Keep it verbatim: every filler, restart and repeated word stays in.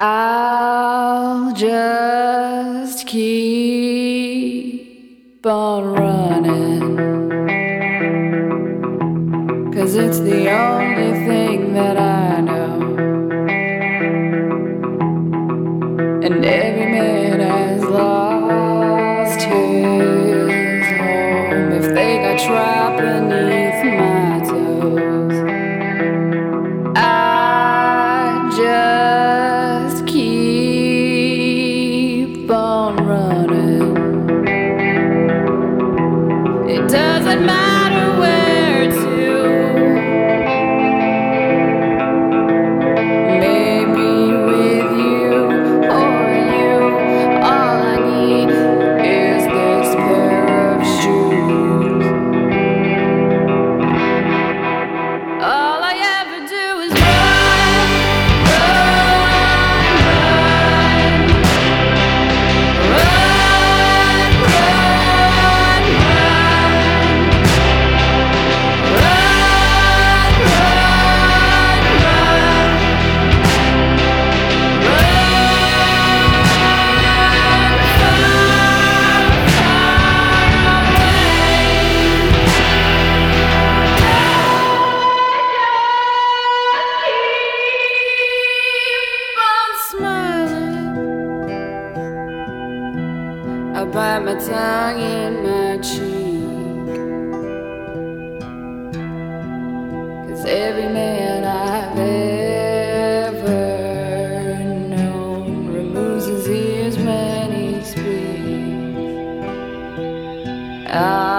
I'll just keep on running, 'cause it's the only thing that I know. And every man has lost his home if they got trapped beneath my toes. I just keep on running. It doesn't matter where to. Maybe with you or you, all I need is this pair of shoes. All I ever do is run, run, run, run, run, run, I bite my tongue in my cheek, 'cause every man I've ever known removes his ears when he speaks. I